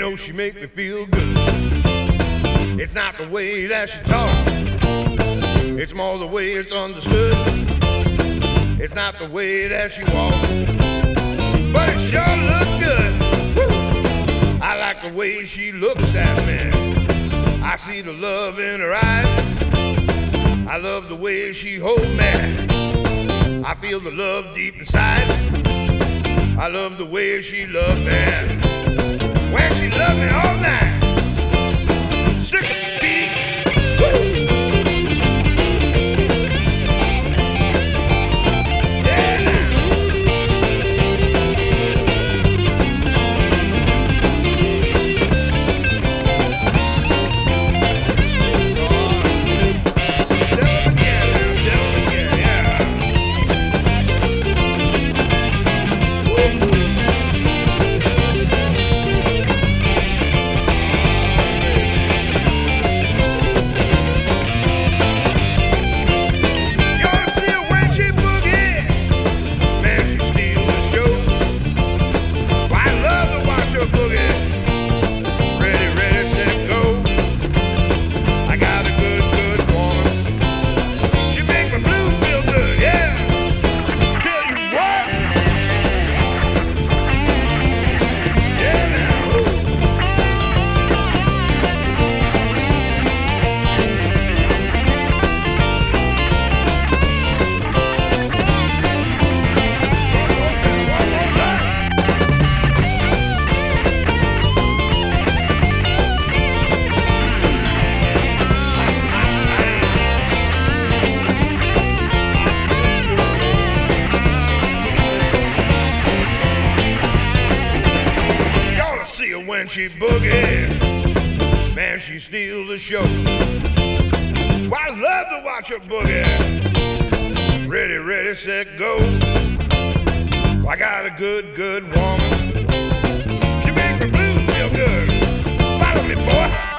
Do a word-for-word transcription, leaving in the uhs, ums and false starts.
know she make me feel good. It's not the way that she talks, it's more the way it's understood. It's not the way that she walks, but it sure looks good. Woo! I like the way she looks at me. I see the love in her eyes. I love the way she holds me. I feel the love deep inside. I love the way she loves me. When she loves me all night. Sick of beating. Woo! When she boogie, man, she steals the show. Well, I love to watch her boogie. Ready, ready, set, go. Well, I got a good, good woman. She makes me blues feel good. Follow me, boy.